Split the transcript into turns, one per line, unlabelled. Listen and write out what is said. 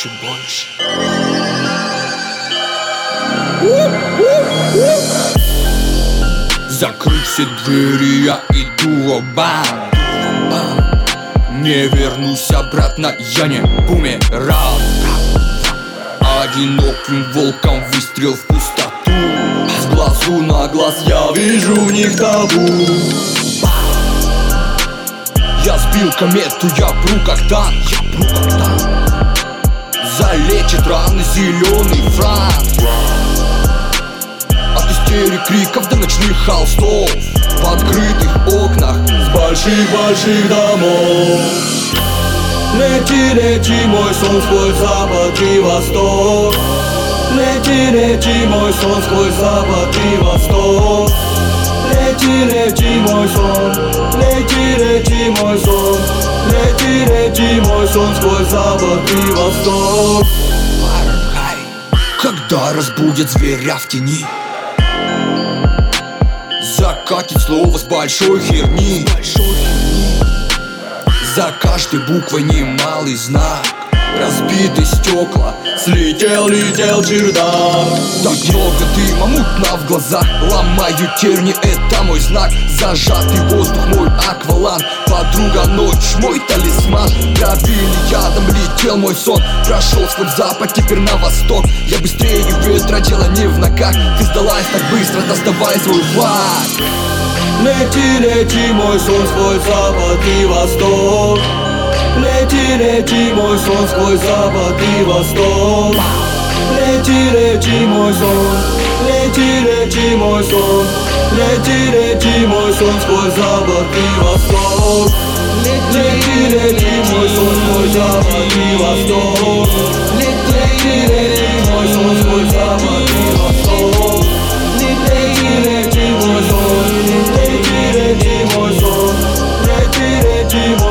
больше, больше. Закрыть все двери, я иду обам. Не вернусь обратно, я не бумеранг. Одиноким волком выстрел в пустоту. С глазу на глаз я вижу в них табу. Я сбил комету, я пру как танк, я пру как танк. Залечит раны зеленый франк. От истерик, криков до ночных холстов, в открытых окнах с больших-больших домов. Лети, лети, мой сон сквозь запад и восток. Лети, лети, мой сон сквозь запад и восток. Лети, лети, мой сон, лети, лети, мой сон. Лети, лети, мой сон сквозь запад и восток. Когда разбудят зверя в тени, закатит слово с большой херни. За каждой буквой немалый знак. Разбиты стекла, слетел, летел чердак. Так много дыма, мутно в глазах. Ломаю терни, это мой знак. Зажатый воздух, мой акваланг. Подруга, ночь, мой талисман. Травили ядом, летел мой сон. Прошел сквозь запад, теперь на восток. Я быстрее ветра, дело не в ногах. Ты сдалась так быстро, доставай свой флаг. Лети, лети, мой сон сквозь запад и восток. Лети, лети, мой сон сквозь запад и восток. Лети, лети, мой сон. Лети, лети, мой сон. Лети, лети, мой сон сквозь запад и восток. Лети, лети, мой сон сквозь запад и восток. Лети, лети, мой сон сквозь запад и восток. Лети, лети, мой сон. Лети, лети, мой сон. Лети, лети,